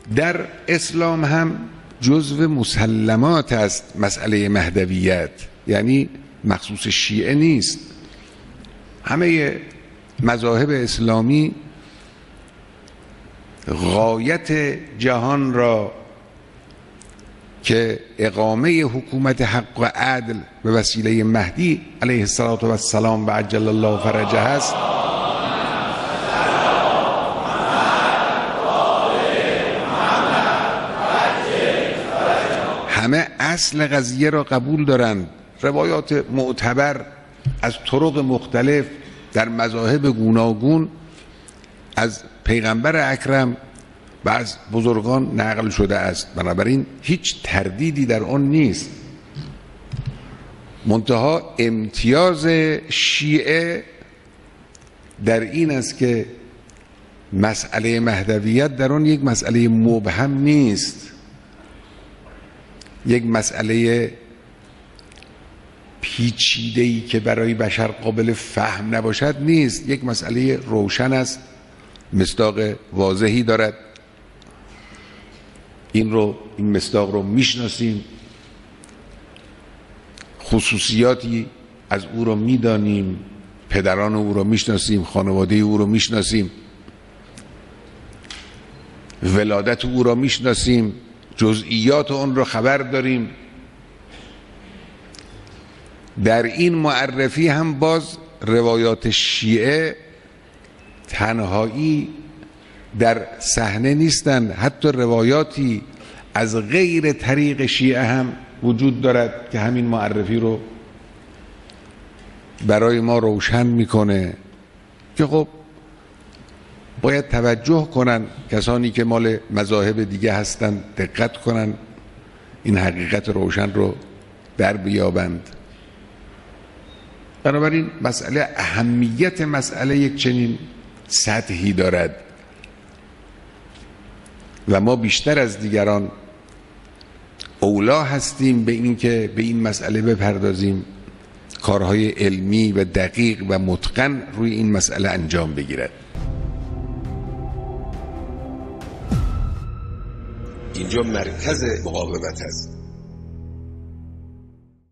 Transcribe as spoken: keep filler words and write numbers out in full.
در اسلام هم جزو مسلمات است مسئله مهدویت، یعنی مخصوص شیعه نیست. همه مذاهب اسلامی غایت جهان را که اقامه حکومت حق و عدل به وسیله مهدی علیه السلام و عجل الله فرجه است، همه اصل قضیه را قبول دارند. روایات معتبر از طرق مختلف در مذاهب گوناگون از پیغمبر اکرم و از بزرگان نقل شده است، بنابراین هیچ تردیدی در آن نیست. منتها امتیاز شیعه در این است که مسئله مهدویت در آن یک مسئله مبهم نیست، یک مسئله پیچیده‌ای که برای بشر قابل فهم نباشد نیست، یک مسئله روشن است، مصداق واضحی دارد. این رو این مصداق رو میشناسیم، خصوصیاتی از او رو میدانیم، پدران او رو میشناسیم، خانواده او رو میشناسیم، ولادت او رو میشناسیم، جزئیات اون رو خبر داریم. در این معرفی هم باز روایات شیعه تنهایی در صحنه نیستند، حتی روایاتی از غیر طریق شیعه هم وجود دارد که همین معرفی رو برای ما روشن میکنه که خب باید توجه کنن کسانی که مال مذاهب دیگه هستند، دقت کنن این حقیقت روشن رو در بیابند. بنابراین مسئله اهمیت مسئله یک چنین سطحی دارد و ما بیشتر از دیگران اولا هستیم به این که به این مسئله بپردازیم، کارهای علمی و دقیق و متقن روی این مسئله انجام بگیرد. اینجا مرکز مقاومت است.